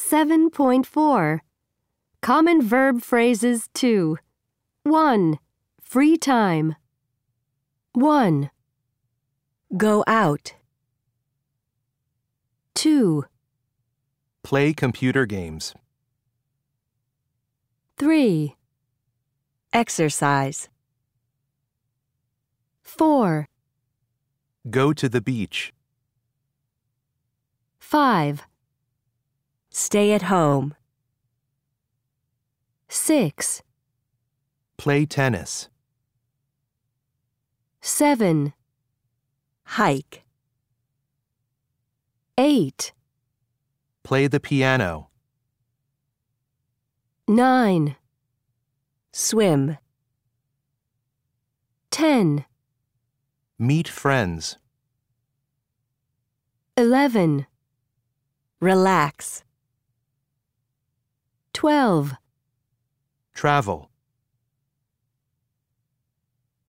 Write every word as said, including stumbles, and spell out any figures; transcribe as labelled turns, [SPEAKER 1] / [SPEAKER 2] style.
[SPEAKER 1] seven point four. Common verb phrases two. one. Free time. one. Go out. two.
[SPEAKER 2] Play computer games.
[SPEAKER 1] three. Exercise. four.
[SPEAKER 2] Go to the beach.
[SPEAKER 1] five. Stay at home. six.
[SPEAKER 2] Play tennis.
[SPEAKER 1] seven. Hike. eight.
[SPEAKER 2] Play the piano.
[SPEAKER 1] nine. Swim. ten.
[SPEAKER 2] Meet friends.
[SPEAKER 1] eleven. Relax. twelve.
[SPEAKER 2] Travel.